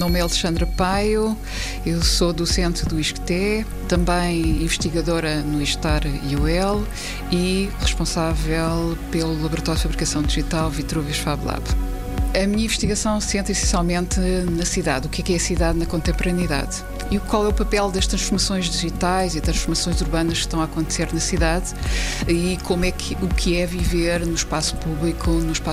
nome é Alexandra Paio, eu sou docente do ISCTE, também investigadora no ISTAR-IUL e responsável pelo Laboratório de Fabricação Digital Vitruvius Fab Lab. A minha investigação se centra essencialmente na cidade, o que é a cidade na contemporaneidade e qual é o papel das transformações digitais e transformações urbanas que estão a acontecer na cidade e como é que o que é viver no espaço público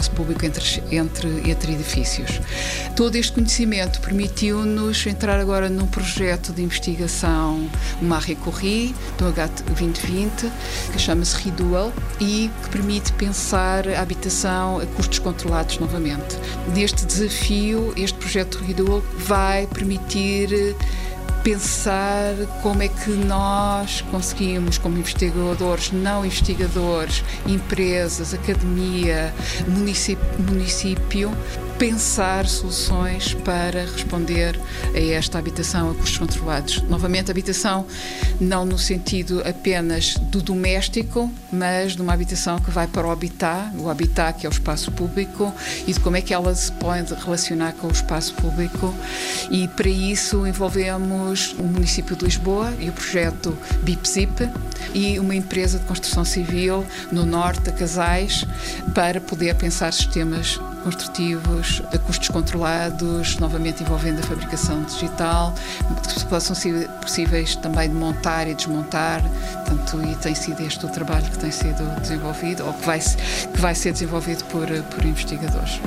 entre edifícios. Todo este conhecimento permitiu-nos entrar agora num projeto de investigação Marie Curie, do H2020, que chama-se Redual e que permite pensar a habitação a custos controlados novamente. Neste desafio, este projeto Redual vai permitir pensar como é que nós conseguimos, como investigadores, não investigadores, empresas, academia, município, pensar soluções para responder a esta habitação a custos controlados. Novamente, habitação não no sentido apenas do doméstico, mas de uma habitação que vai para o habitat que é o espaço público e de como é que ela se pode relacionar com o espaço público. E para isso envolvemos o município de Lisboa e o projeto BIPZIP e uma empresa de construção civil no norte, a Casais, para poder pensar sistemas construtivos a custos controlados, novamente envolvendo a fabricação digital, que possam ser possíveis também de montar e desmontar, portanto, e tem sido este o trabalho que tem sido desenvolvido, ou que vai ser desenvolvido por investigadores.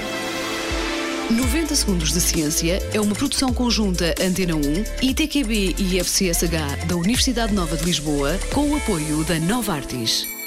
90 Segundos de Ciência é uma produção conjunta Antena 1, ITQB e FCSH da Universidade Nova de Lisboa, com o apoio da Novartis.